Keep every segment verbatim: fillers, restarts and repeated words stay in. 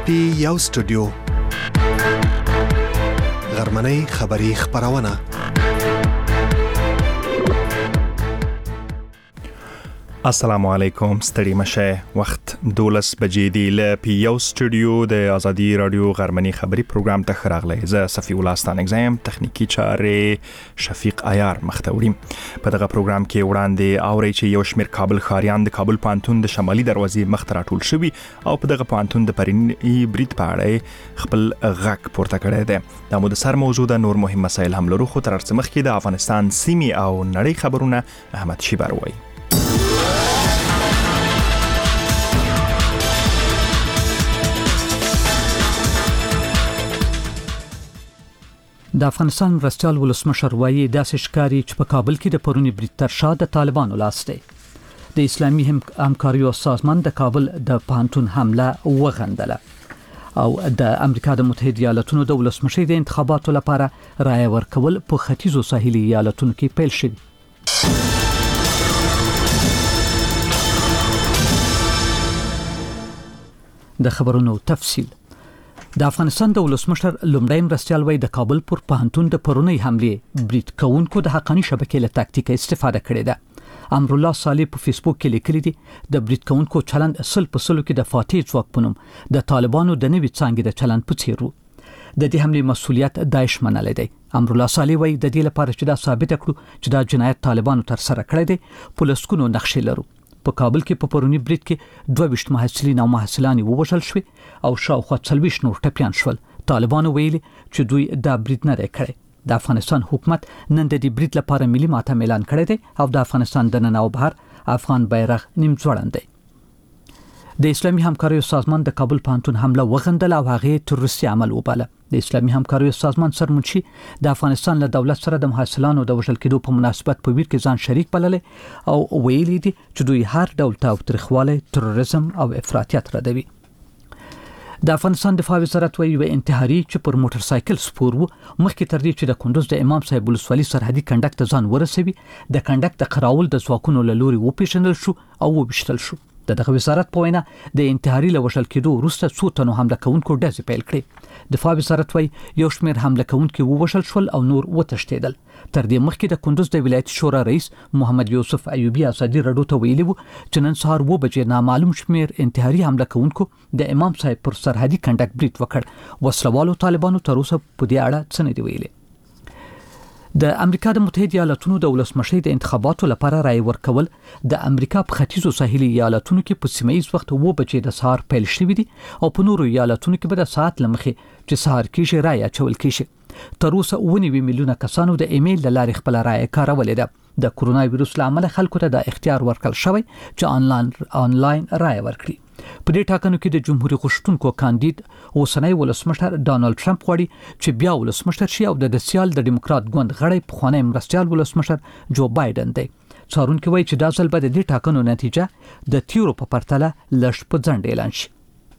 پی یو سټوډیو غرمنۍ خبری خبرونه السلام علیکم ستړي مشه وخت دولس بجې دی ل پی یو سټوډیو د ازادي رادیو غرمنۍ خبری پروګرام ته خراغلی ز صفی الله ستان اگزام تخنیکی چارې شفیق عیار مختوریم په دغه پروګرام کې وړاندې اوري چې یو شمیر کابل خاریان د کابل پانتون د شمالي دروازې مخ ته راټول شوي او په دغه پانتون د پرینی برید په اړه خپل غږ پورته کړی دی دا مو د سر موضوع د نور مهم مسایل هم لرو خو تر څه مخکې د افغانستان سیمې او نړۍ خبرونه احمد شیبر وایي. د افغانستان مرستیال ولسمشر وایي داسې ښکاري چې په کابل کې د پرونی برید تر شا د طالبانو لاس دی. د اسلامي همکاریو سازمان د کابل د پانتون حمله وغندله او د امریکا د متحده ایالاتونو د ولسمشر د انتخاباتو لپاره رایه ورکول په ختیځو ساحلي ایالاتونو کې پیل شوی. د خبرونو تفصیل. د افغانستان د ولسمشر لومړی مرستیال وایي د کابل پر پوهنتون د پرونی حمله برید کوونکو د حقانی شبکې له تاکتیک استفاده کړې ده. امر الله صالح په فیسبوک کې لیکلي دي د برید کوونکو چلند اصل په سلو کې د فاتح ځواک پنوم د طالبانو د نوي څانګې د چلند په څیر وو. د دې حمله مسولیت داعش منلې دی. امر الله صالح وایي د دې لپاره چې دا ثابت کړو چې دا جنایت طالبانو تر سره کړی دی پولیسونو نقشې لرو. په کابل کې په پرونی برید کې دوه ویشت محصلین او محصلانې ووژل شوي او شاوخوا څلوېښت نور ټپیان شول. طالبانو ویلي چې دوی دا برید نه دی کړی. د افغانستان حکومت نن د دې برید لپاره ملي ماتم اعلان کړی دی او د افغانستان د نن او بهر افغان بیرغ نیم ځوړند دی. د اسلامي همکاریو سازمان د کابل پانتون حمله وغندله او هغه تروریستي عمل وباله. د اسلامي همکاریو سازمان سرمنشي د افغانستان له دولت سره د محصلانو د وژل کېدو په مناسبت په ویر کې ځان شریک بللې او ویلي دي چې دوی هر ډول تاوتریخوالی تروریزم او افراطیت ردوي. د افغانستان دفاع وزارت وایي یو انتحاري چې پر موټر سایکل سپور وو مخکې تر دې چې د کندوز د امام صاحب ولسوالي سرحدي کنډک ته ځان ورسوي د کنډک د قراول د ځواکونو له لوري وپیژندل شو او وبشتل شو. د دغه وزارت په وینا د انتحاري له وژل کېدو وروسته څو تنو حمله کوونکو ډزې پیل کړې. دفاع وزارت وایي یو شمېر حمله کوونکي ووژل شول او نور وتښتېدل. تر دې مخکې د کندوز د ولایت شورا رئیس محمد یوسف ایوبی ازادي رادیو ته ویلي وو چې نن سهار اوه بجې نامعلوم شمېر انتحاري حمله کوونکو د امام صاحب پر سرحدي کنډک برید وکړ. وسلوالو طالبانو تر اوسه په دې اړه څه نه دي ویلي. د امریکا د متحده ایالاتونو د ولسمشر د انتخاباتو لپاره رایه ورکول د امریکا په ختیځو ساحلي ایالاتونو کې په سیمه ایز وخت اوه بجې د سهار پیل شوی دي او په نورو ایالاتونو کې به د ساعت لمخې چې سهار کېږي رایه اچول کېږي. تر اوسه اوه نوي میلیونه کسانو د ایمیل له لارې خپله رایه کارولې ده. د کرونا وایروس له امله خلکو ته د اختیار ورکړل شوی چې آنلاین آنلاین رایه ورکړي. په دې ټاکنو کې د جمهوریت غوښتونکو کاندید اوسنی ولسمشر ډانلډ ټرمپ غواړي چې بیا ولسمشر شي او د سیال د ډیموکرات ګوند غړی پخوانی مرستیال ولسمشر جو بایدن دی. څارونکي وایي چې دا ځل به د دې ټاکنو نتیجه د تیرو په پرتله لږ په ځنډ اعلان شي.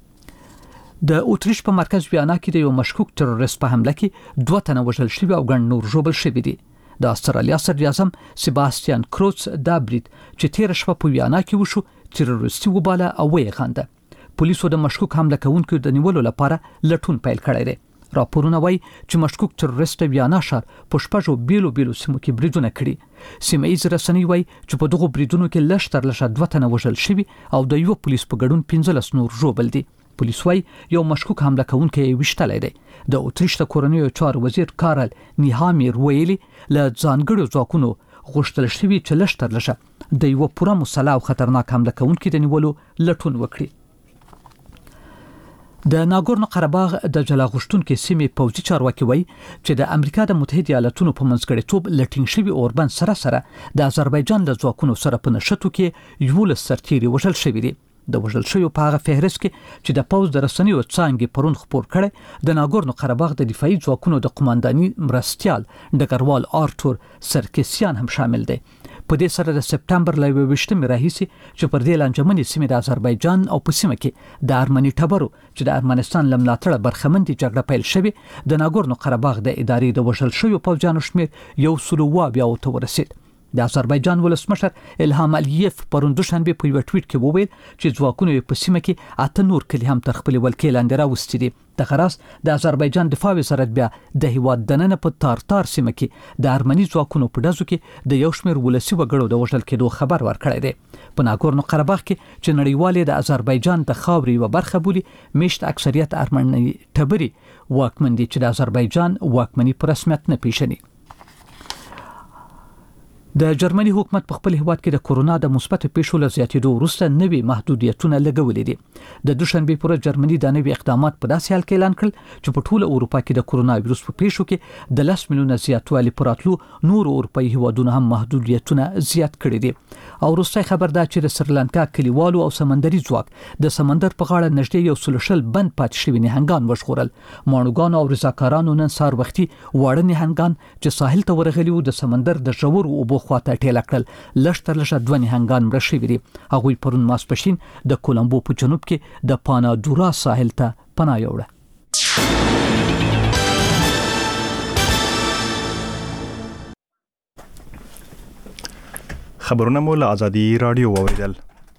د اوتریش په مرکز ویانا کې د یو مشکوک تروریست په حمله کې دوه تنه وژل شوي او ګڼ نور ژوبل شوي دي. د استرالیا صدر اعظم سیباستیان کروز دا برید چې تیر شپه په ویانا کې وشو تروریستي وباله او ویې خنده. پولیسو د مشکوک حمله کوونکو د نیولو لپاره لټون پیل کړی دی. راپورونه وایي چې مشکوک تروریست ویانا ښار په شپږو بیلو بیلو سیمو کې بریدونه کړي. سیمه ایز رسنۍ وایي چې په دغو بریدونو کې لږ تر لږه دوه تنه وژل شوي او د یو پولیس په ګډون پنځلس نور ژوبل دي. پولیس وایي یو مشکوک حمله کوونکی یې ویشتلی دی. د اوتریش د کورنیو چارو وزیر کارل نیهامیر ویلي له ځانګړو ځواکونو غوښتل شوي چې لږ تر لږه د یو پوره مسلح او خطرناک حمله کوونکي د نیولو لټون وکړي. د ناګورنو قرهباغ د جلا غوښتونکو سیمې پوځي چارواکي وایي چې د امریکا د متحده ایالاتونو په منځګړیتوب لټینګ شوي اوربند سره سره د آذربایجان له ځواکونو سره په نښتو کې یولس سرتیري وژل شوي دي. د وژل شویو په هغه فهرست کې چې د پوځ د رسنیو څانګې پرون خپور کړی د ناګورنو قرهباغ د دفاعي ځواکونو د قمانداني مرستیال ډګروال آرتور سرکسیان هم شامل دی. په دې سره د سپتمبر له یوه ویشتمې راهیسې چې پر دې لانجمنې سیمې د آذربایجان او په سیمه کې د ارمني ټبرو چې د ارمنستان له ملاتړه برخمن دي جګړه پیل شوې. د ناګورنو قرهباغ د ادارې د وژل شویو پوځیانو شمېر یو سل اووه اویاوو ته ورسېد. د آذربایجان ولسمشر الهام الیف پرون دوشنبه په یو ټویټ کې وویل چې ځواکونه په سیمه کې اته نور کلی هم تر خپل ولکې لاندې راوستي دي. د خراس د آذربایجان دفاع وزارت بیا د هیواد دننه په تارتار سیمه کې د ارمني ځواکونو په ډزو کې د یو شمېر ولسی وګړو د وژل کېدو خبر ورکړی دی. په ناګورنو قرهباغ کې چې نړیوال د آذربایجان د خاورې یوه برخه بولي، میشت اکثریت ارمني ټبري واکمن دي چې د آذربایجان واکمني په رسمیت نه پیژني. د جرمني حکومت په خپل هیواد کې د کورونا د مثبت پیښو له زیاتېدو وروسته نوي محدودیتونه لګولې دي. د دوشنبه پر جرمني د نوي اقدامات په داسې حال کې اعلان کړل چې په ټوله اروپا کې د کورونا وایروس په پیښو کې د لس میلیونه زیاتوالی پراتلو نور اروپایي هیوادونو هم محدودیتونه زیات کړي دي. او وروسته خبر ده چې د سریلانکا کلیوالو او سمندري ځواک د سمندر په غاړه نږدې یو سل شل بند پاتې شوي نهنګان وژغورل. ماڼوګانو او رضاکارانو نن سهار وختي واړه نهنګان چې ساحل ته ورغلي وو د سمندر د ژورو اوبو خواته ټیله کړل. لږ تر لږه دوه نهنګان مړه شوي دي. هغوی پرون ماسپښین د کولمبو په جنوب کې د پانادورا ساحل ته پناه یوړه. خبرونه مو له آزادي رادیو واوریدل.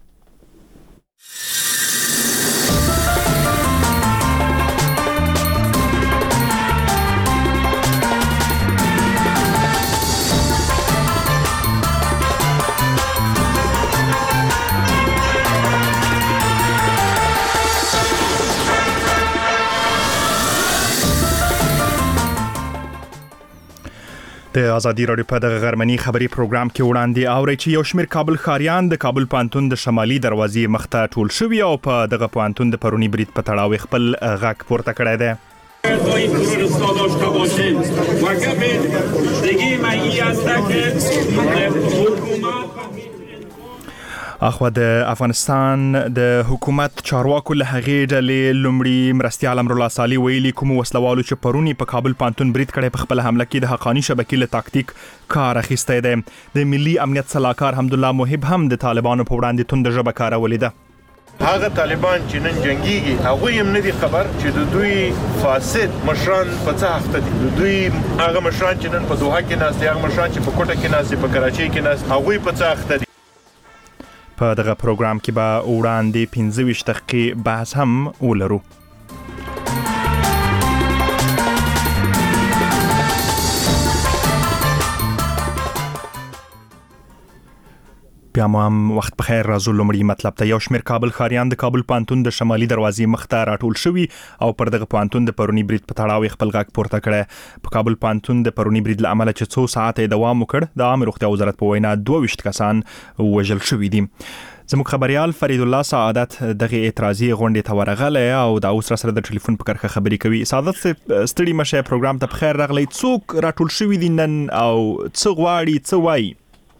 د آزادي رادیو په دغه غرمني خبري پروګرام کې وړاندې اوري چې یو شمېر کابل ښاریان د کابل پوهنتون د شمالي دروازې مخته ټول شوي او په دغه پوهنتون د پرونی برید په تړاو خپل غږ پورته کړی دی. اخو د افغانستان د حکومت چارواکو له هغې ډلې لومړي مرستیال امرالله صالح ویلي کوم وسلوالو چې پرونی په کابل پوهنتون برید کړی په خپل حمله کې د حقانی شبکې له تاکتیک کار اخیستی دی. د ملي امنیت سلاکار حمدالله محب هم د طالبانو په وړاندې تند ژبه کارولې ده. هغه طالبان چې نن جنگيږي هغه هم نه دي خبر چې د دوی فاسد مشران په څه هفته دي. د دوی هغه مشران چې نن په دوحه کې ناست دي، هغه مشران چې په کوټه کې ناست دي، په کراچۍ کې ناست، هغه په څه هفته دي. په دغه پروګرام کې به وړاندې پنځه ویشت دقیقې بحث هم ولرو. بیا مو هم وخت بخیر. راځو لومړی مطلب ته. یو شمېر کابل ښاریان د کابل پوهنتون د شمالي دروازې مخته راټول شوي او پر دغه پوهنتون د پرونی برید په تړاو خپل غږ پورته کړی. په کابل پوهنتون د پرونی برید له امله چې څو ساعته دوام وکړ، د عامه روغتیا وزارت په وینا دوه ویشت کسان وژل شوي دي. زموږ خبريال فرید الله سعادت دغه اعتراضي غونډې ته ورغلی او د اوس سره د ټلیفون په کرښه خبرې کوي. سعادت ستړي مشه، پروګرام ته بخیر راغلی. څوک راټول شوي دي نن او څه غواړي، څه وایي؟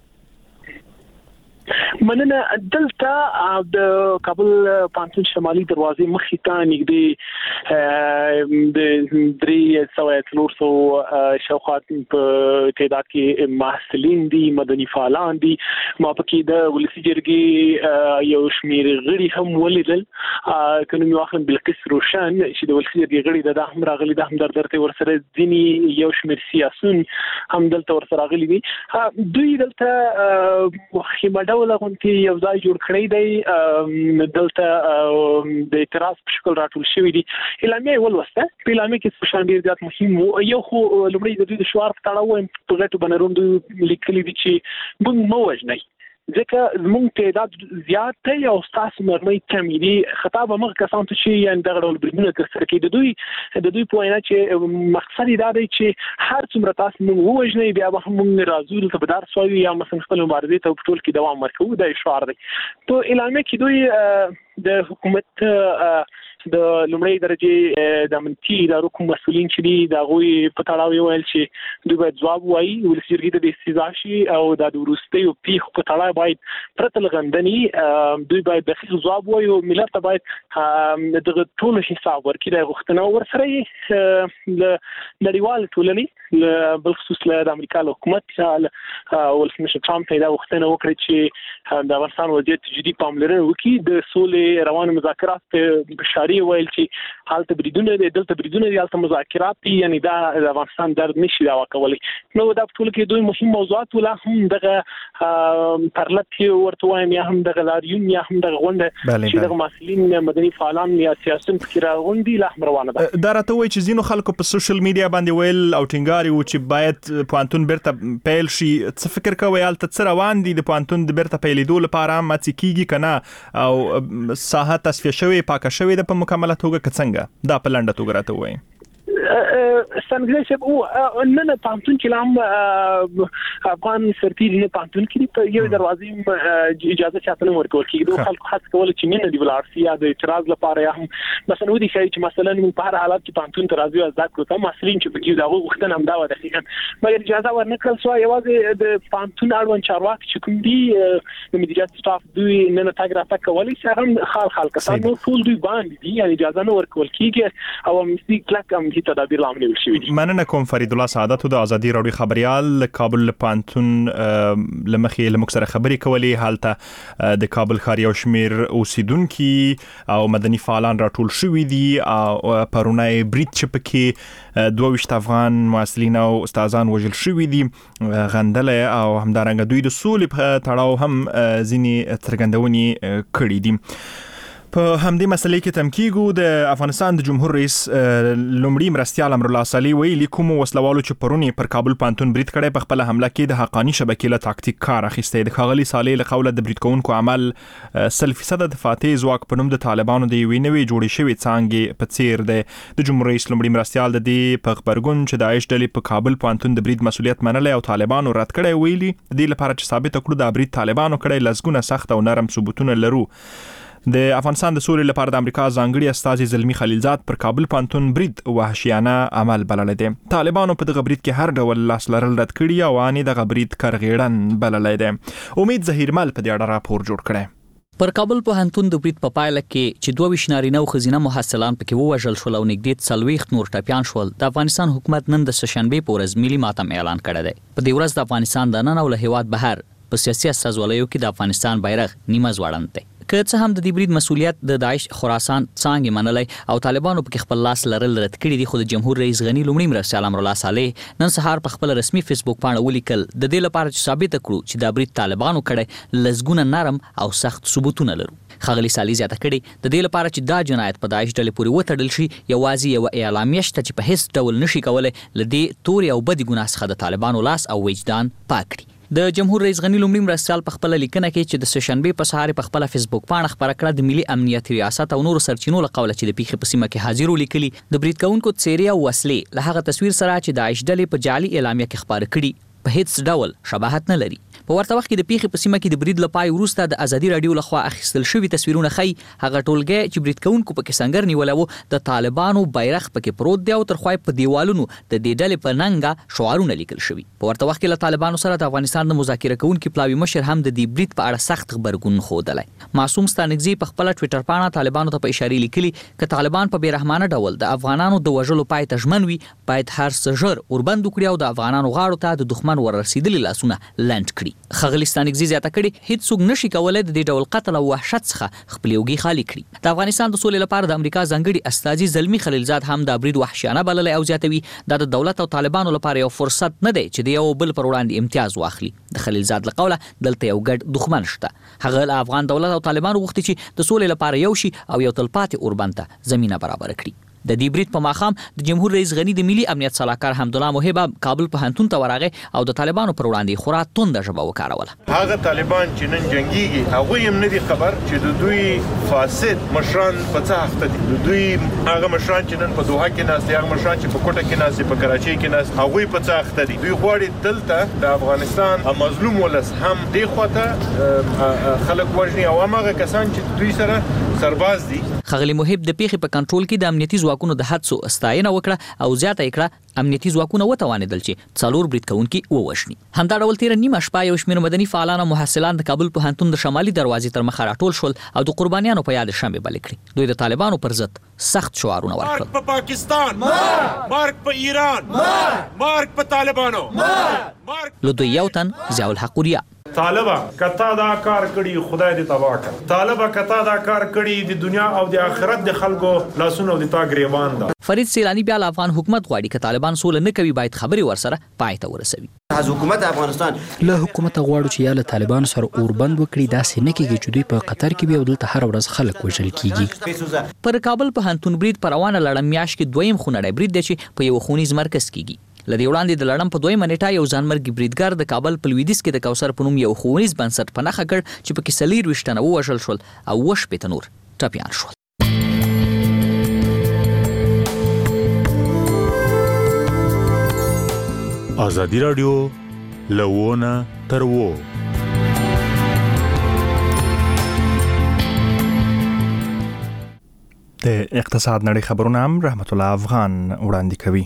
مننه. دلته د کابل پوهنتون شمالي دروازې مخې ته نږدې د درې سوه څلور سوه شاوخوا په تعداد کې محصلین دي، مدني فعالان دي. ما پکې د ولسي جرګې یو شمېر غړي هم ولیدل. کنه یو اخر بلقیس روشن چې د ولسي جرګې غړي د هم راغلي، د هم درته ورسره ځینی یو شمېر سیاسيون هم دلته ورسره راغلي دي. دوی دلته خیمه ډول غونډې یو ځای جوړ کړی دی. دلته د اعتراض په شکل راټول شوی دي. اعلامیه ولوسته. په اعلامیه کې څه شان ډیر زیات مهم وو. یو خو لومړی د دوی د شعار په تړاو په غټو بنرونو لیکلي دي چې موږ مو وژنئ، ځکه زموږ تعداد زیات دی او ستاسو مرمۍ کمې دي. خطاب هغه کسان ته چې یعنې دغه ډول بریدونه ترسره کوي، د دوی د دوی په وینا چې مقصد یې دا دی چې هر څومره تاسو موږ ووژنئ بیا به هم موږ راځو دلته به درس وایو یا مثلا خپل مبارزې ته په ټول کې دوام ورکوو. دا شعار دی. په اعلامیه کې دوی د حکومت د لومړی درجه د امنیتي ادارو کوم مسؤلین چې دي د هغوی په تړاو یې ویل چې دوی باید ځواب وایي، ولسي جرګې ته د استیضاح شي او د وروستیو پیښو په تړاو باید پرته له غندنې دوی باید دقیق ځواب وایي او ملت ته باید دغه ټولو حساب ورکړي. د غوښتنه ورسره یې له نړیوال ټولنې بل خصوص له امریکا له حکومت څخه ولسمشر ټرمپ پیدا وختنه وکړي چې د افغانستان وضعیت جدي پاملرنه وکړي د سولې روان مذاکرات په بشاري ویل چې حالت بریدونه د دلته بریدونه د حالت مذاکرات یعنی دا د افغانستان درد نشي دا وکولای نو دا ټول کې دوی مهم موضوعات ولا هم دغه پرلط ورته وایم یا هم دغه لاریون یا هم دغه غونډه چې دغه مسؤلین مدني فعالان یا سیاسيون فکر غونډي لا روانه ده دا راته وایي چې زینو خلکو په سوشل میډیا باندې ویل او ټینګاري و چې باید پوانتون بیرته پیل شي څه فکر کوي الته څه روان دي د پوانتون د بیرته پیلېدو لپاره ماتې کیږي کنه او ساحه تصفیه شوی پاکه شوی د په مکمله توګه کڅنګه دا په لنډه توګه راته وایي څنګه چې او نن په پانتون کې لام افغان سرتیری نه پانتون کې په یو دروازې اجازه چاته ورکول کېږي دوه خلکو خاص کول چې مين دی ولارسي یا د اعتراض لپاره یا هم مثلا ودي چې مثلا من په هر حالت کې پانتون تر راځي از دا کوته مسلین چې په دغه وختن هم دا و دقیقاً مګر اجازه ورنکړل سو یوازې د پانتون اړوند چارواکي چې کوم دي د مدیریت سټاف دوی نن تاګ را تک کولی چې هم خال خال کسان نو ټول دوی باندې دي یعنی اجازه نه ورکول کېږي او مستي کلک هم هیڅ تدابیر لامل شوی دي مننه کوم فرید الله سعادت د ازادي راډیو خبريال کابل پانتون لمخې لمکسره خبري کولی حالته د کابل ښار یو شمیر اوسیدونکو او مدني فعالان راټول شوی دي او پرونای بریټ چپکي دوه وشت افغان مسؤلین او استادان وژل شوی دي غندل او همدارنګه دوی د سولې په تړاو هم ځینی ترګندونی کړی دي په همدې مسلې کې تمکیګو د افغانستان د جمهور رئیس لومړي مرستيال امر الله صالح ویلي کوم وسلوالو چې پرونی پر کابل پانتون بریټ کړي په خپل حمله کې د حقانی شبکې له تاکتیک کار اخیسته د خاغلی صالح له قوله د بریټ کوونکو عمل سل فیصد د فاتح ځواک په نوم د طالبانو د وینوي جوړې شوی څنګه په څیر د جمهور رئیس لومړي مرستيال د دې په خبرګون چې د عايش ډلې په کابل پانتون د بریټ مسولیت منلې او طالبانو رد کړي ویلي د دې لپاره چې ثابت کړو د بریټ طالبانو کړي لزګونه سخت او نرم ثبوتونه لرو د افغانستان د سولې لپاره د امریکا ځانګړي استازي زلمی خلیلزاد پر کابل پانتون برید وحشیانه عمل بلل دي طالبانو په دغه برید کې هر ډول لاس لرل رد کړي او اني دغه برید کرغېړن بلل دي امید ظهیرمل په دې اړه راپور جوړ کړي پر کابل پوهنتون د برید په پایله کې چې دوه وشنارینه او خزینه محصلان پکې ووژل شول او نږدې څلوېښت نور ټپيان شول د افغانستان حکومت نن د سشنبه په ورځ ملي ماتم اعلان کړی دی په دې ورځ د افغانستان د نن او له هیواد بهر په سیاسي استازولیو کې د افغانستان بیرغ نیمه ځوړند دی که څه هم د دې برید مسولیت د داعش خراسان څنګه منلای او طالبانو په خپل لاس لرل رد کړی دي خو د جمهور رئیس غنی لومړي مرستيال امر الله صالح نن سهار په خپل رسمي فیسبوک باندې ولیکل د دې لپاره چې ثابت کړو چې دا برید طالبانو کړي لزګونه نرم او سخت ثبوتونه لرو خغلی صالح زیاته کړي د دې لپاره چې دا جنایت په داعش ډلې پورې وتړل شي یوازې یو اعلامیه شته چې په هیڅ ډول نشي کولای لدی توري او بدی ګناه څخه د طالبانو لاس او وجدان پاک کړي د جمهور رئیس غنی لومړي مرستيال په خپل لیکنه کې چې د سشنبه په سهار په خپل فیسبوک باندې خبره کړه د ملي امنیت ریاست او نور سرچینو له قوله چې د پیښې په سیمه کې حاضر ولیکلي د برید کوونکو څیرې او وسلې له هغه تصویر سره چې د عايش ډلې په جعلي اعلامیه کې خبره کړي په هیڅ ډول شباهت نه لري په ورته وخت کې د پیښې په سیمه کې د برید لپاره وروسته د ازادي رادیو لخوا اخیستل شوی تصویرونه خي هغه ټولګه چې برید کوونکو په کې څنګه نیولو د طالبانو بیرغ پکې پروت دی او ترخوای په دیوالونو د دې ډلې په ننګه شعارونه لیکل شوی په ورته وخت کې له طالبانو سره د افغانستان د مذاکره کوونکو پلاوی مشر هم د دې برید په اړه سخت خبرګون خوده معصوم ستانګزي په خپل ټوئیټر باندې طالبانو ته په اشاره لیکلي ک طالبان په بیرحمانه ډول د افغانانو د وژلو پای ته ژمن وي باید هر څه ژر اوربند وکړي او د افغانانو غاړو ته د دښمن ورسېدلي لاسونه لند کړي خغلستان کې زیاته کړي هیڅ څوک نشي کولای د دې ډول قتل او وحشت څخه خپل یوګي خالی کړي د افغانستان د سولې لپاره د امریکا ځانګړي استازي زلمی خلیلزاد هم د برید وحشیانه بلل او زیاتوي د دولت او طالبانو لپاره یو فرصت نه دی چې د یو بل پر وړاندې امتیاز واخلي د خلیلزاد له قوله دلته یو ګډ دښمن شته هغه له افغان دولت او طالبانو غوښتي چې د سولې لپاره یو شي او یو تلپاتې اوربند ته زمينه برابر کړي د دې برید په ماخام د جمهور رئیس غنی د ملي امنیت صلاحکار حمدالله محب کابل په هنتون ته ورغه او د طالبانو پر وړاندې خورا توند ژبه وکاروله هغه طالبان چې نن جنگيږي هغه هم نه دي خبر چې د دوی فاسد مشران په څه هفته دي د دوی هغه مشران چې نن په دوحه کې ناس دي هغه مشران چې په کوټه کې ناس دي په کراچۍ کې ناس هغه په څه هفته دي دوی غواړي دلته د افغانستان مظلوم ولس هم دی خواته خلک وژني او هغه کسان چې دوی سره سرباز دي خغلی محب د پیښې په کنټرول کې د امنیتي ځواکونو د حادثو ستاینه وکړه او زیاته کړه امنیتي ځواکونه وتوانیدل چې څلور برید کوونکي ووښني همدا ډول تیر نیمه شپه یو شمېر مدني فعالان او محصلان د کابل په هنتون د شمالي دروازې تر مخه راټول شول او د قربانیانو طالبانو په یاد شمه بل کړی. دوی د طالبانو پر ضد سخت شعارونه ورکړل. مارک په پاکستان، مارک په ایران، مارک په طالبانو. له دوی یو تن ضیاء الحق وریا طالبا کتا دا کار کړي خدای دې تبا کړ. طالبا کتا دا کار کړي د دنیا او د آخرت د خلکو لاسونو د تا گریبان ده. فرید سیلانی بیا افغان حکومت غواړي چې طالبان سول نه کوي باید خبري ورسره پای ته ورسوي. از حکومت افغانستان له حکومت غواړو چې یا له طالبان سره اوربند وکړي دا سینه کېږي چې دوی په قطر کې به دلته هر ورځ خلک وژل کیږي. پر کابل په هنتون برید پروانه لړم میاش کې دویم خونړی برید دی چې په یو خونیز مرکز کېږي. لدی وړاندې د لړم په دویمه نیټه یو ځانمرګي بریدګر د کابل په لویدیځ کې د کوثر په نوم یو ښوونیز بنسټ په نښه کړ چې پکې څلوېښت تنه ووژل شول او اووه شپېته نور ټپیان شول. ازادي راډیو له ونه تر وو. د اقتصاد نړۍ خبرونه هم رحمت الله افغان وړاندې کوي.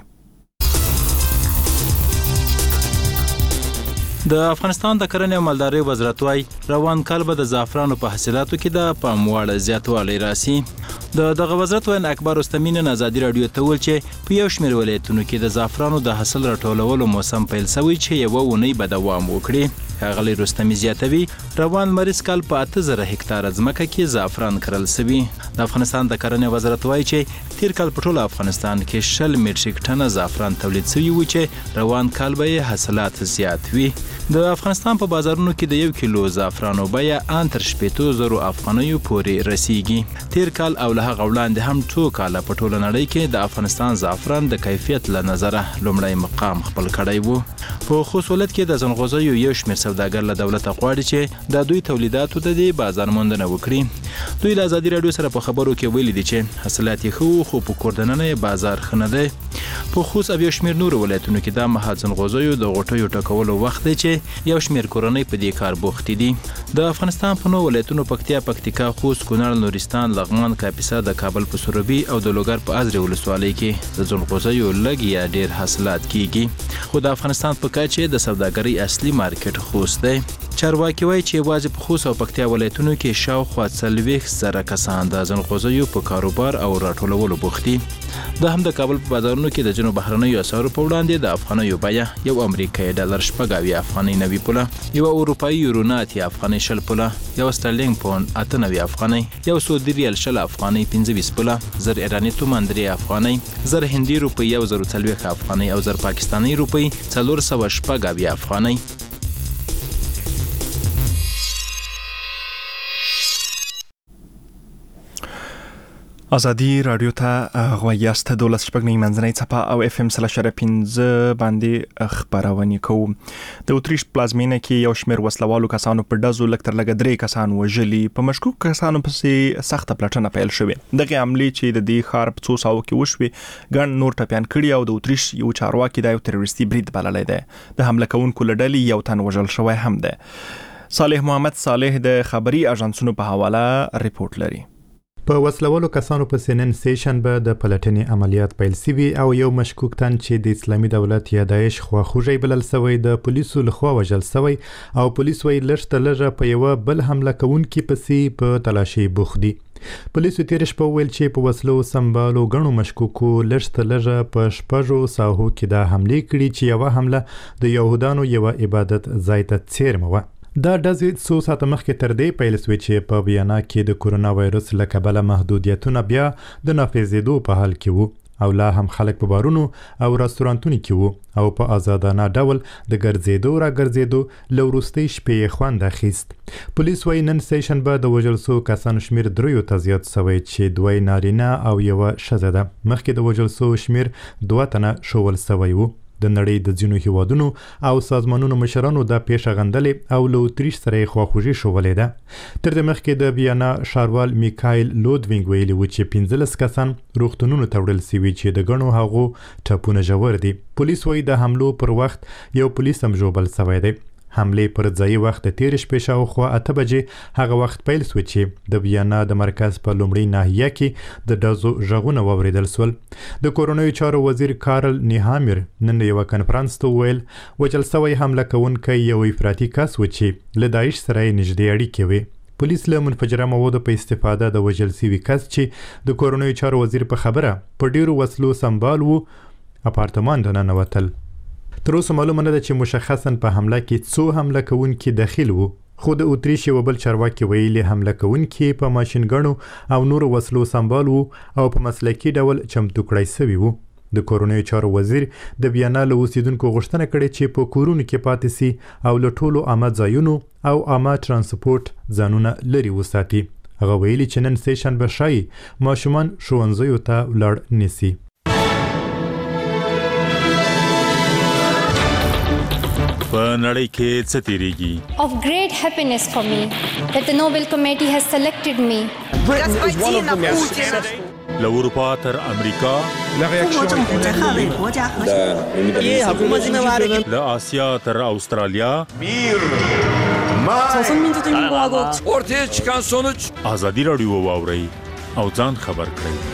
د افغانستان د کرنې او مالدارۍ وزارت وايي روان کال به د زعفرانو په حاصلاتو کې د پام وړ زیاتوالی راسي. د دغه وزارت وین اکبر رستمی نن ازادي راډیو ته ویل چې په یو شمېر ولایتونو کې د زعفرانو د حاصل راټولولو موسم پیل شوی چې یوه اونۍ به دوام وکړي. ښاغلی رستمی زیاتوي روان مریض کال په اته زره هکتاره ځمکه کې زعفران کرل شوي. د افغانستان د کرنې وزارت وایي چې تیر کال په ټول افغانستان کې شل میټریک ټنه زعفران تولید شوي و چې روان کال به یې حاصلات زیات وي. د افغانستان په بازارونو کې د یو کیلو زعفرانو بیه ان تر شپېتو زرو افغانیو پورې رسیږي. تیر کال او له هغه وړاندې هم څو کاله په ټوله نړۍ کې د افغانستان زعفران د کیفیت له نظره لومړی مقام خپل کړی و. په خصوصیت کې د ځنغوزیو یو شمېر سوداګر له دولته غواړي چې د دوی تولیداتو ته د بازار موندنه وکړي. دوی له ازادي راډیو سره په خبرو کې ویلي دي چې حاصلات یې ښه خو په کور دننه بازار ښه نه دی. په خصوص او یو شمېر نورو ولایتونو کې د مهال ځنغوزیو د غوټیو ټکولو وخت دی چې یو شمېر کورنۍ په دې کار بوختې دي. د افغانستان په نو ولایتونو پکتیا، پکتیکا، خوست، کونړ، نورستان، لغمان، کاپیسا، د کابل په سروبي او د لوګر په ازرې ولسوالۍ کې د ځنغوزیو لږ یا ډېر حاصلات کیږي. خو د افغانستان په کچه د سوداګرۍ اصلي مارکیټ خوست دی. چارواکي وایي چې یوازې په خوست او پکتیا ولایتونو کې شاوخوا څلوېښت زره کسان د ځنغوزیو په کاروبار او راټولولو بوخت دي. د هم د کابل په بازارونو کې د ځینو بهرنیو اسعارو په وړاندې د افغانیو بیه یو امریکایي ډالر شپږ اویا افغانۍ نوي پوله، یو اروپایي یورو نه اتیا افغانۍ شل پوله، یو سټرلینګ پوند اته نوي افغانۍ، یو سعودي ریال شل افغانۍ پنځه ویشت پوله، زر ایراني تومان درې افغانۍ، زر هندي روپۍ یو زر څلوېښت افغانۍ او زر پاکستاني روپۍ څلور سوه شپږ اویا افغانۍ. ازادي راډیو ته غویاست دولس شپږ نه منځنۍ څپه او اف ام سل شر پنځه باندې خبرونه کوو. د اتریش پلازمینه کې یو شمېر وسلوالو کسانو په ډزو لکتر لګ درې کسان وژلي. په مشکوک کسانو پسې سخته پلټنه پیل شوې. دغه عملي چې د دې خار په څو ساو کې وشوي ګڼ نور ټپیان کړي او د اتریش یو چارواکي د یو تروریستي برید بللی دی. د حمله کوونکو له ډلې یو تن وژل شوی هم دی. صالح محمد صالح د خبري اژانسونو په حواله ریپورت لري. په وسلوالو کسانو په سنن سیشن به د پلټنې عملیات پیل سوي او یو مشکوک تن چې د اسلامي دولت یا داعش خواخوږی بلل سوی د پولیسو لخوا وژل سوی او پولیس وی لږ لږه په یو بل حمله کوونکي پسې په تلاشي بوخت دي. پولیسو تیر شپه ویل چې په وسلو سمبالو غنو مشکوکو لږ لږه په شپږو ساحو کې د حمله کړي چې یو حمله د يهودانو یو عبادت ځای ته څیرمه و. دا ډزې څو ساعته مخکې تر دې پیل شوې چې په ویانا کې د کورونا وایرس له کبله محدودیتونه بیا د نافذېدو په حال کې وو او لا هم خلک په بارونو او رستورانتونو کې وو او په آزادانه ډول د ګرځېدو را ګرځېدو له وروستۍ شپې خوند اخیست. پولیس وایي نن سیشن به د وژل شوو کسانو شمېر دریو ته زیات شوی چې دوی نارینه او یوه ښځه ده. مخکې د وژل شوو شمېر دوه تنه ښوول شوی وو. د نړۍ د ځینو هیوادونو او سازمانونو مشرانو دا پیښه غندلې او له اتریش سره یې خواخوږي ښوولې ده. تر دې مخکې د ویانا ښاروال میکایل لودوینګ ویلي و چې پنځلس کسان روغتونونو ته وړل سوي چې د ګڼو هغو ټپونه ژور دي. پولیس وایي د حملو پر وخت یو پولیس هم ژوبل سوی دی. حملې پر ځایي وخت د تېرې شپې شاوخوا اته بجې هغه وخت پیل شو چې د ویانا د مرکز په لومړۍ ناحیه کې د ډزو غږونه واورېدل شول. د کورنیو چارو وزیر کارل نیهامیر نن یوه کنفرانس ته وویل وژل سوی حمله کوونکی یو افراطي کس و چې له داعش سره یې نږدې اړیکې وې. پولیس له منفجره موادو په استفاده د وژل شوي کس چې د کورنیو چارو وزیر په خبره په ډیرو وسلو سمبال وو اپارتمان ته ننوتل. تر اوسه معلومه نه ده چې مشخصاً په حمله کې څو حمله کوونکي داخل وو، خو د اتریش یو بل چارواکي ویلي حمله کوونکي په ماشینګڼو او نورو وسلو سمبال وو او په مسلکي ډول چمتو کړی سوي وو. د کورنیو چارو وزیر د ویانا له اوسیدونکو غوښتنه کړې چې په کورونو کې پاتې سي او له ټولو عامه ځایونو او عامه ترانسپورت ځانونه لرې وساتي. هغه ویلي چې نن سه شنبه ښایي ماشومان ښوونځیو ته ولاړ نیسي. په نړۍ کې څه تیریږي؟ Of great happiness for me that the Nobel Committee has selected me. Britain is one of the most له اروپا تر امریکا، له آسیا تر استرالیا، ortaya çıkan sonuç ازادي رادیو واوري او ځان خبر کړئ.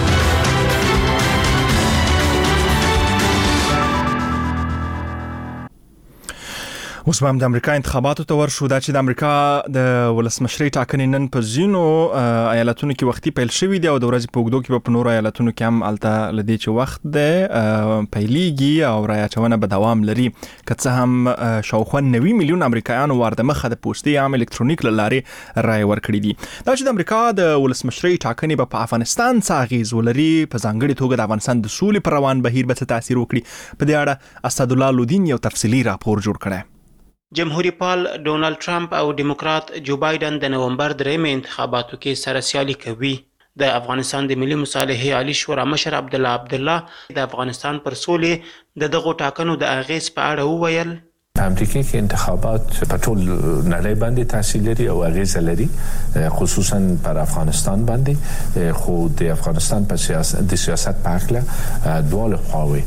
اوس هم د امریکا انتخاباتو ته ورشو. دا چې د امریکا د ولسمشرۍ ټاکنې نن په ځینو ایالتونو کې وختي پیل شوې دي او د ورځې په اوږدو کې په نورو ایالتونو کې هم هلته له دې چې وخت دی پیلېږي او رایه اچونه به دوام لري. که څه هم شاوخوا نوي میلیون امریکایانو واردمخه د پوستي عام الکترونیک له لارې رایه ورکړي دي. دا چې د امریکا د ولسمشرۍ ټاکنې به په افغانستان څه اغېز ولري، په ځانګړې توګه د افغانستان د سولې پر روان بهیر به څه تاثیر وکړي، په دې اړه اسدالله لودین یو تفصیلي راپور جوړ کړی. جمهوریت پال ډونالد ټرمپ او ډیموکرات جو بایدن د نومبر درېیمې انتخاباتو کې سره سیالي کوي. د افغانستان د ملي مصالحې عالی شورا مشر عبدالله عبدالله د افغانستان پر سولې د دغو ټاکنو د اغېز په اړه وویل. امریکا کې انتخابات په ټول نړۍ باندې تاثیر لري او اغیز لري، خصوصا پر افغانستان باندې. خو د افغانستان په سیاست د سیاست په اړه دواړه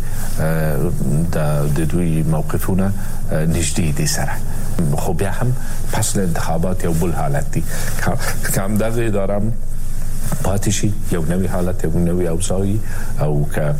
خواوې د دوی موقفونه نږدې دي سره. خو بیا هم پس له انتخابات یو بل حالت دی که هم دغه اداره پاتې شي، یو نوی حالت، یو نوی اوضاع، او که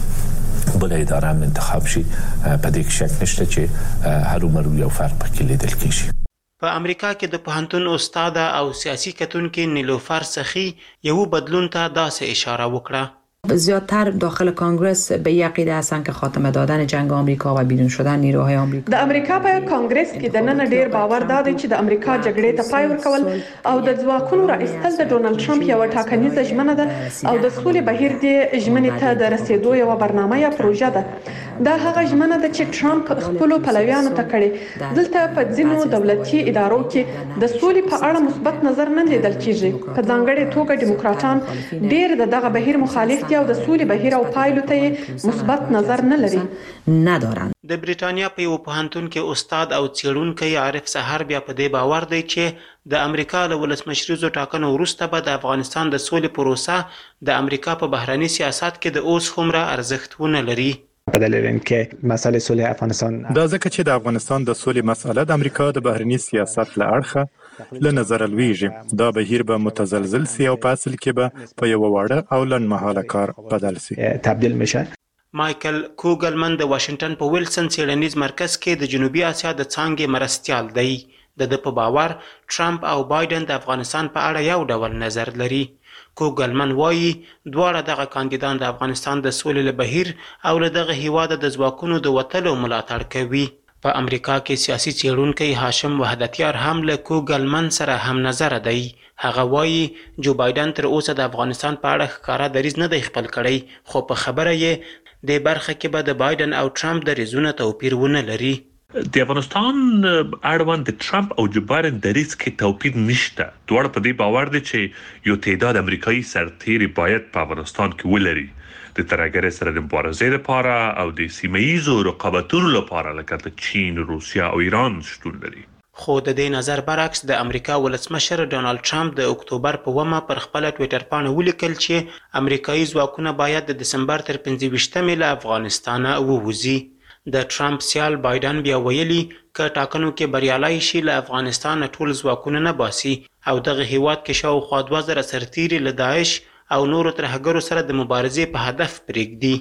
بل اداره هم انتخاب شي، په دې کې شک نشته چې هرومرو یو فرق پکې لیدل کېږي. په امریکا کې د پوهنتون استاده او سیاسي کتونکې نیلوفر سخی یو بدلون ته داسې اشاره وکړه. زیادتر داخل کانگرس به یک عقیده هستن که خاتمه دادن جنگ آمریکا و بیرون شدن نیروهای آمریکا. د امریکا په کانگرس کې د نن ډیر باور دادی چې د امریکا جګړې ته پای ورکول او د ځواکونو راایستل د ډونالد ټرمپ یو ټاکنیزه ژمنه ده او د سولې بهیر د ژمنې ته د رسیدو یو برنامه یا پروژه ده. دا هغه ژمنه ده چې ټرمپ خپل پلویانو ته کړي. دلته په ځینو دولتي ادارو کې د سولې په اړه مثبت نظر نه لیدل کیږي. په ځانګړې توګه ډیموکراټان ډیر دغه بهیر مخالف دي او د سولې بهیر او پایلو ته مثبت نظر نه لري ندارن. د بریټانیا په یو پوهنتون کې استاد او څېړونکی عارف سحر بیا په دې باور دی چې د امریکا له ولسمشریزو ټاکنو وروسته به د افغانستان د سولې پروسه د امریکا په بهرني سیاست کې د اوس هومره ارزښت ونه لري. په دلیل اینکه مسئله صلح افغانستان دا ځکه چې د افغانستان د سولې مسأله د امریکا د بهرني سیاست له اړخه له نظر لویږي. دا بهیر به متزلزل سي او په اصل کې به په یو واړه او لنډمهاله کار بدل سي تبدیل میشه. مایکل کوګلمن د واشنگټن په ویلسن څېړنیز مرکز کې د جنوبي اسیا د څانګې مرستیال دی. د ده په باور ټرمپ او بایدن د افغانستان په اړه یو ډول نظر لري. کوګلمن وایي دواړه دغه کاندیدان د افغانستان د سولې له بهیر او له دغه هیواده د ځواکونو د وتلو ملاتړ کوي. په امریکا کې سیاسي څېړونکی هاشم وحدتیار هم له کوګلمن سره هم نظر دی. هغه وایي جو بایدن تر اوسه د افغانستان په اړه ښکاره دریځ نه دی خپل کړی، خو په خبره یې د برخه کې به د بایدن او ټرمپ دریځونه توپیر ونه لري. د افغانستان اړوند د ټرمپ او جو بایدن دریځ کې توپیر نشته. دواړه په دې باور دي چې یو تعداد امریکایي سرتیري باید په افغانستان کې ولري د ترهګرۍ سره د مبارزې لپاره او د سیمه ییزو رقابتونو لپاره لکه د چین، روسیا او ایران شتون لري. خو د دې نظر برعکس د امریکا ولسمشر ډونالد ټرمپ د اکتوبر په اوومه پر خپل ټویټر باندې ولیکل چې امریکایي ځواکونه باید د دسمبر تر پنځه ویشتمې له افغانستانه ووځي. د ټرمپ سیال بایدن بیا ویلي که ټاکنو کې بریالي شي له افغانستان ټول ځواکونه نه باسي او دغه هیواد کې شاوخوا دوه زره سرتیري له داعش او نورو ترهګرو سره د مبارزې په هدف پرېږدي.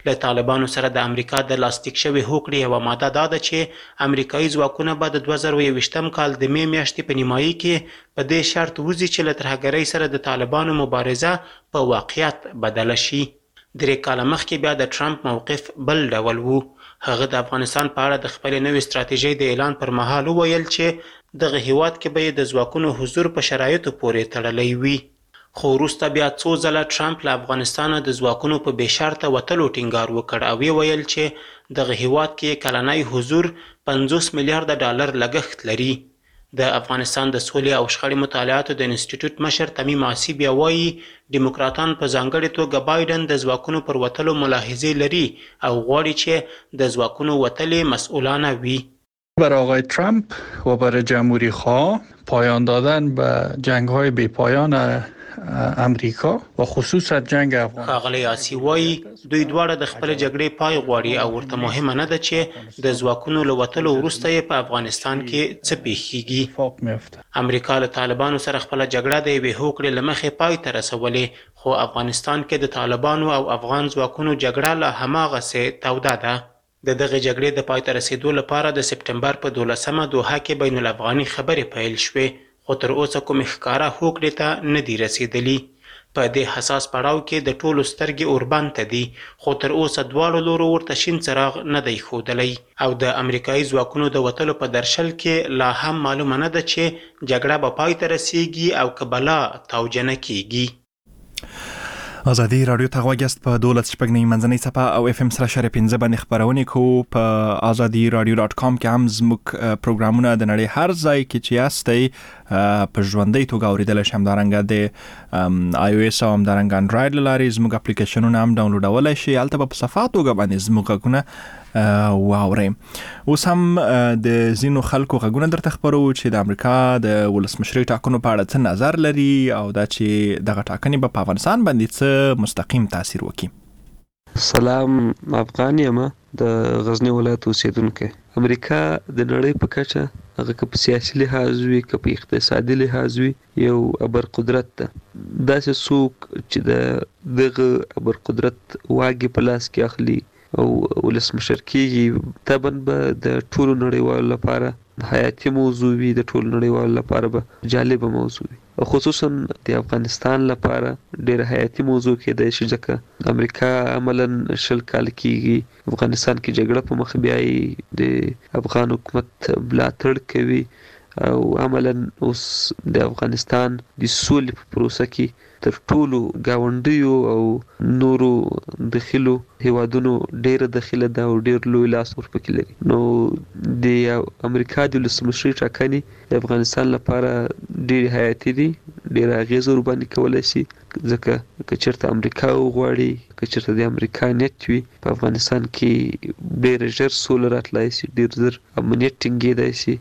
له طالبانو سره د امریکا د لاسلیک شوې هوکړې یوه ماده دا ده چې امریکایي ځواکونه به د دوه زره یو ویشتم کال د مې میاشتې په نیمایي کې په دې شرط وځي چې له ترهګرۍ سره د طالبانو مبارزه په واقعیت بدله شي. درې کاله مخکې بیا د ټرمپ موقف بل ډول و. هغه د افغانستان په اړه د خپلې نوې ستراتیژۍ د اعلان پر مهال وویل چې دغه هیواد کې به د ځواکونو حضور په شرایطو پورې تړلی وي. خو وروسته بیا څو ځله ټرمپ له افغانستانه د ځواکونو په بې شرطه وتلو ټینګار وکړ او ویې ویل چې دغه هیواد کې کلنی حضور پنځوس میلیارده ډالر لګښت لري. د افغانستان د سولې او شخړې مطالعاتو د انسټیټیوټ مشر تمیم عاصي بیا وایي ډیموکراتان په ځانګړې توګه بایډن د ځواکونو پر وتلو ملاحظې لري او غواړي چې د ځواکونو وتلې مسئولانه وي. بر آقای ترامپ و بر جمهوری خواه پایان دادن به جنگ‌های بی‌پایان امریکا و خصوصا جنگ افغان. ښاغلی عاصي وایي دوی دواړه د خپل جګړې پای غواړي او ورته مهمه نه ده چې د ځواکونو له وتلو وروسته یې په افغانستان کې څه پیښیږي. امریکا له طالبانو سره خپله جګړه د یوې هوکړې له مخې پای ته رسولې، خو افغانستان کې د طالبانو او افغان ځواکونو جګړه لا هماغسې توده ده. د دغه جګړې د پای ته رسیدو لپاره د سپټمبر په دولسمه دوحه کې بین الافغاني خبرې پیل شوې، خو تر اوسه کومې ښکاره هوکړې ته نه دي رسیدلي. په دې حساس پړاو کې د ټولو سترګې اوربند ته دي، خو تر اوسه دواړو لورو ورته شین څراغ نه دی ښودلی او د امریکایي ځواکونو د وتلو په درشل کې لا هم معلومه نه ده چې جګړه به پای ته رسیږي او که بلا توجه نه کیږي. ازادي رادیو ته غواګست په دولت شپږ نه منځنۍ صفه او اف ام سره شر پنځه باندې خبرونه کو. په ازادي رادیو ډاټ کام کې هم زموږ پروګرامونه د نړۍ هر ځای کې چې یاستئ په ژوندۍ توګه اوریدل شي. همدارنګه د آی او اس او همدارنګه انډراید لارې زموږ اپلیکیشنونه هم ډاونلوډولای شي. هلته په صفه توګه باندې زموږ غږونه واورئ. اوس هم د ځینو خلکو غږونه درته خبرو چې د امریکا د ولسمشرۍ ټاکنو په اړه څه نظر لري او دا چې دغه ټاکنې به په افغانستان باندې څه مستقیم تاثیر وکړي. سلام، افغان یم د غزنی ولایت اوسیدونکی. امریکا د نړۍ په کچه هغه که په سیاسي لحاظ وي که په اقتصادي لحاظ وي یو ابر قدرت ده. داسې څوک چې د دغه ابر قدرت واګې په لاس کې اخلي او ولسمشر کېږي، طبعا به د ټولو نړیوالو لپاره حیاتي موضوع وي، د ټولو نړیوالو لپاره به جالبه موضوع وي، خصوصا د افغانستان لپاره ډېر حیاتي موضوع کېدای شي ځکه امریکا عملا شل کال کېږي افغانستان کې جګړه په مخ بیایي، د افغان حکومت ملاتړ کوي او عملا اوس د افغانستان د سولې په پروسه کې تر ټولو ګاونډیو او نورو دخیلو هیوادونو ډیره دخیله ده او ډیر لوی لاس ورپکې لري. نو د امریکا د ولسمشرۍ ټاکنې د افغانستان لپاره ډیر حیاتي دي، ډیر اغیز ورباندې کولی شي ځکه که چېرته امریکا وغواړي، که چېرته د امریکا نیت وي، په افغانستان کې ډیر ژر سوله راتلی شي، ډیر زر امنیت ټینګېدی شي.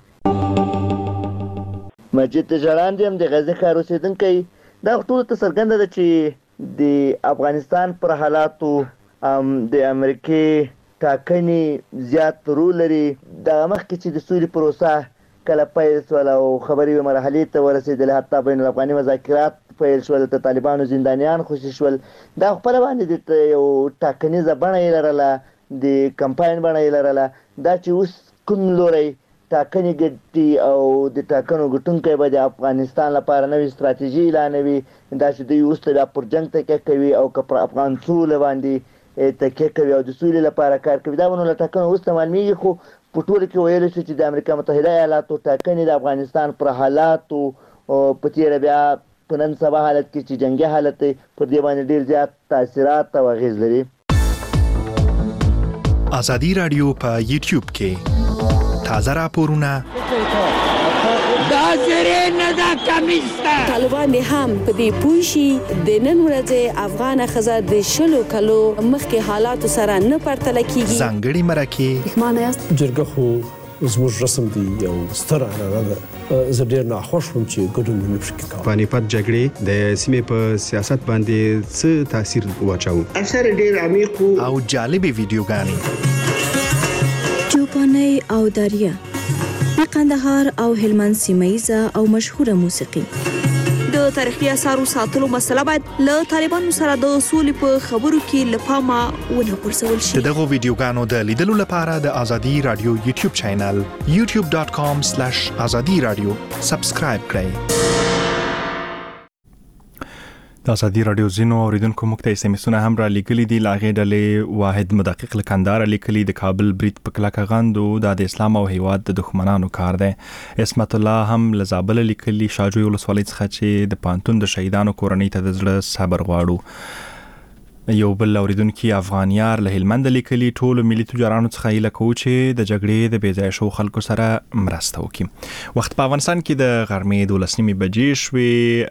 مجید تجاران یم د غزني ښار اوسېدونکی. دا ټولو ته څرګنده ده چې د افغانستان پر حالاتو د امریکې ټاکنې زیات رول لري. دغه مخکې چې د سولې پروسه کله پیل شول او خبرې مرحلې ته ورسېدلې، حتی بین الافغاني مذاکرات پیل شول، د طالبانو زندانیان خوشي شول، دا خپله باندې د یو ټاکنیزه بڼه یې لرله، د کمپاین بڼه یې لرله. دا چې اوس کوم لوری ټاکنې ګټي او د ټاکنو ګټونکی به د افغانستان لپاره نوې ستراتیژي اعلانوي، دا چې دوی اوس ته بیا پر جنګ تکیه کوي او که پر افغان سوله باندې تکیه کوي او د سولې لپاره کار کوي، دا به نو له ټاکنو وروسته معلومیږي. خو په ټولو کې ویلی شو چې د امریکا متحده ایالاتو ټاکنې د افغانستان پر حالاتو په تېره بیا په نن سبا حالت کې چې جنګي حالت دی پر دې باندې ډېر زیات تاثیرات او اغېز لري. ازادي رادیو په یوټیوب کې تازه راپورونه دا زری نه دا کمیسته طالبان هم په دې پوه شي د نن ورځې افغان ښځه د شلو کلو مخکې حالاتو سره نه پرتله کیږي. ځانګړي مرکې معنی است جرګه خو زموږ رسم دی یو ستر عنعنه ده. زه ډېر ناخوښ وم چې ګډون ونه شي کولی. پانیپت جګړې د سیمې په سیاست باندې څه تاثیر واچاوه؟ اثر ډېر عمیق او جالبې ویډیوګانې چوپانۍ او داریه د قندهار او هلمند سیمه ییزه او مشهوره موسیقي د تاریخي آثارو ساتلو مسله باید له طالبانو سره د سولې په خبرو کې له پامه ونه غورځول شي. دغه ویډیوګانو د لیدلو لپاره د ازادي رادیو یوټیوب چینل یوټیوب ډاټ کام سلیش ازادي رادیو سبسکرایب کړئ. د ازادي رادیو زینو اوریدونکو موږ ته سمسونه هم را لیکلي دي. لاغې ډلې واحد مدقق لکندار لیکلي د کابل برید په کلکه غندو د اسلام او هیواد د دښمنانو کار دی. اسمت الله هم لزابل لیکلي شاجوی ولسوالۍ څخه چې د پانتون د شهیدانو کورنۍ ته د زړه صبر غواړو. یو بل اوریدونکو افغانیار له هلمند لیکلي ټول ملي تجارانو څخه هیله کوو چې د جګړې د بیځای شو خلکو سره مرسته وکړي. وخت په افغانستان کې د غرمې دولس نیمې بجې شوې.